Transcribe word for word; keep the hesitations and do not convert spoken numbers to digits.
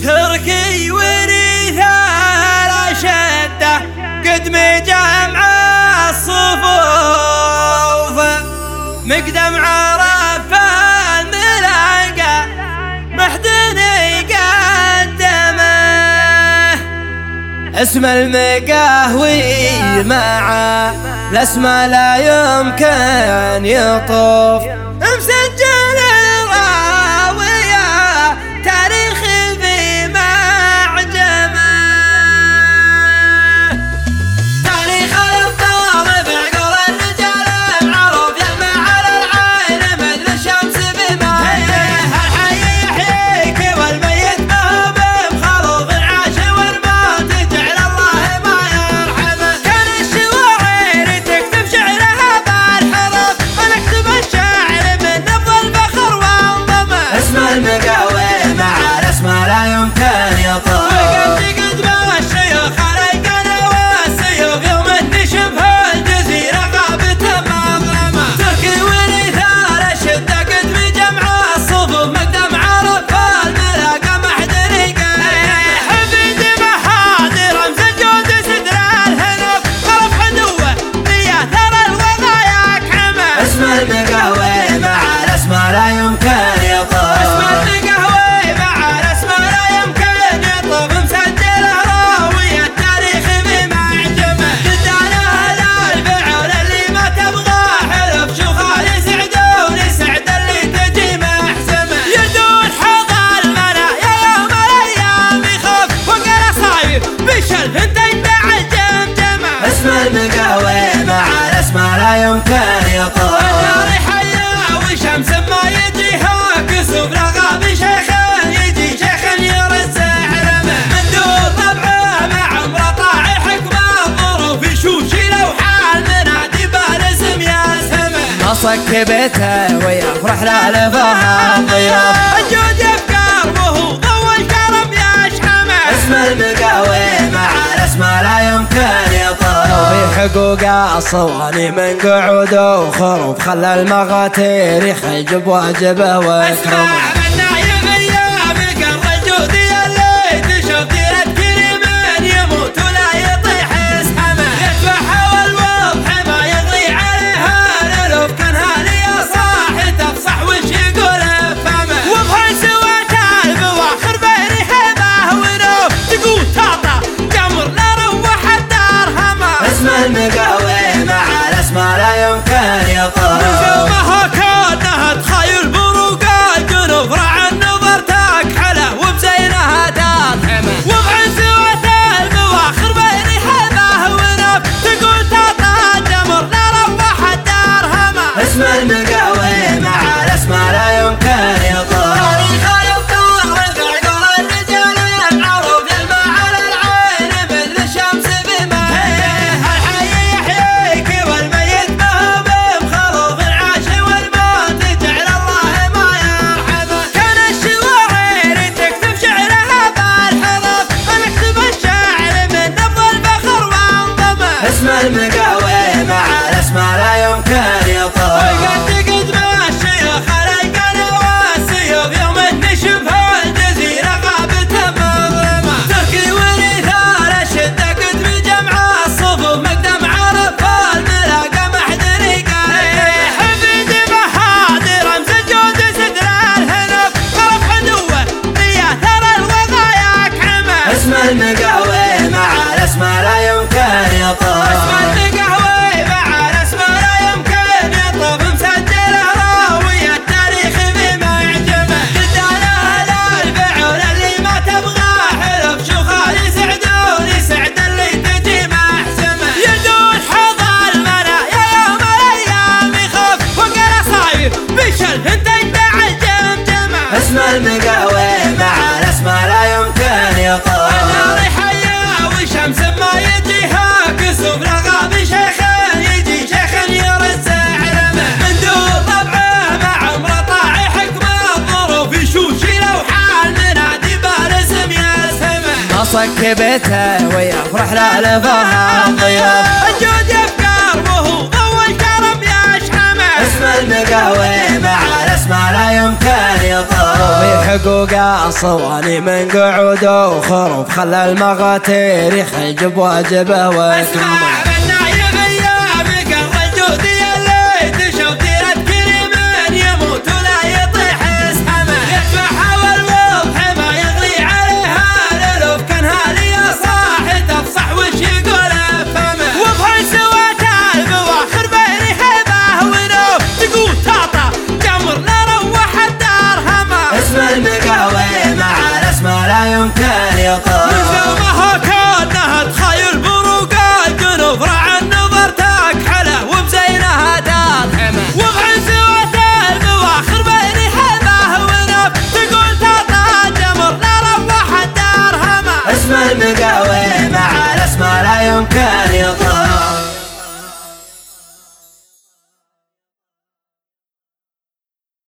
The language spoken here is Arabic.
تركي ورثال شدة قدم جمع الصفوف مقدم عرف الملاقى محدني قدمه اسم المقاهوي معه الاسماء لا يمكن يطوف مسجل الراوية تاريخ في معجمه تاريخ الابطال بعقول الرجال معروف يلمع على العين مثل الشمس بما الحي يحييك والميت مهب بخروف عاش والموت جعل الله ما يرحمه كان الشواعر تكتب شعرها بالحروف ونكتب الشاعر من نبض الفخر وانضمه اسم المقاوي مع الاسماء لا يمكن يطول وقد قدم الشيوخ عليقنا والسيوف يوم نشبه الجزيرة غابت مظلمة تركي ورثال الشدة قدم جمع الصفوف مقدم عرف الملاقى محدري حفيد محاضر رمز الجود سدر الهنف خلف عدوه لياثر الوضايا كعمه اسم المقاوي مع الاسماء لا يمكن يطول اسم المقاوي مع الاسماء لا يمكن يطول مسجل راوي التاريخ بمعجمه جدانا الفعل اللي ما تبغى حلف شوخه يسعدون يسعد اللي تجي محسمه يدون حظ المنايا يوم الايام يخاف وقال صاير بشلف انت يدعى الجمجمه اسم المقاوي مع الاسماء لا يمكن يطول النار حيا وشمس ما يجيها كسوف رغى بشيخ يجي شيخ يرز علمه من دون طبعه مع عمره طاعي حكمه الظروف يشوشي لو حال منادي بالاسم يا سمه ما صكبته ويفرح لا لفها الضياف الجود يفكر وهو ضوى الكرم يشحمه اسم المقاوي مع الاسماء لا يمكن يطول في حقوق الصواني من قعود وخروف خلى المغاتير يخجب واجبه واكرمه النايم ايام قر الجودي اللي تشوف ديرة كريمين يموت ولا يطيح اسحمه يذبحها والوضح ما يغلي عليها الالوف كان هالي يا صاحي تفصح وش يقول افهمه وبهاي سوات البواخر بين هبه ونوف تقول تاطا جمر لا روح الدار همه اسم المقاوي مع الاسماء لا يمكن يطول نجومها كانها تخيل بروق الجنوب رعى النظر تكحله وبزينها تضحمه وبعين سوات البواخر بين هبه ونوف تقول تاطا جمر لا روح الدار همه اسم المقاوي مع الاسماء لا يمكن يطول تاريخ الابطال بعقول الرجال معروف يلمع على العين مثل الشمس بما الحي يحييك والميت مهب بخروف عاش والموت جعل الله ما يرحمه كان الشواعر تكتب شعرها بالحروف ونكتب الشاعر من نبض الفخر وانضمه اسم المقاوي مع الاسماء لا يمكن يطول وقد قدم الشيوخ عليقنا والسيوف يوم نشبه الجزيرة غابت مظلمة تركي ورثال الشدة قدم جمع الصفوف مقدم عرف الملاقى محدري حفيد محاضر رمز الجود سدر الهنف خلف عدوه لياثر الوضايا كعمه اسم المقاوي مع الاسماء لا يمكن يطول اسم المقاوي مع الاسماء لا يمكن يطول مسجل راوي التاريخ بمعجمه جدانا الفعل اللي ما تبغى حلف شوخه يسعدون يسعد اللي تجي محسمه يدون حظ المنايا يوم الايام يخاف وقال صاير بشلف انت يدعى الجمجمه اسم المقاوي مع الاسماء لا يمكن يطول النار حيا وشمس ما يجيها كسوف رغى بشيخ يجي شيخ يرز علمه من دون طبعه مع عمره طاعي حكمه الظروف يشوشي لو حال منادي بالاسم يا سمه ما صكبته ويفرح لا لفها الضياف الجود يفكر وهو ضوى الكرم يشحمه اسم المقاوي مع الاسماء لا يمكن يطول حقوقه صواني من قعوده وخروف خلى المغاتير يخجب واجبه وكرمه.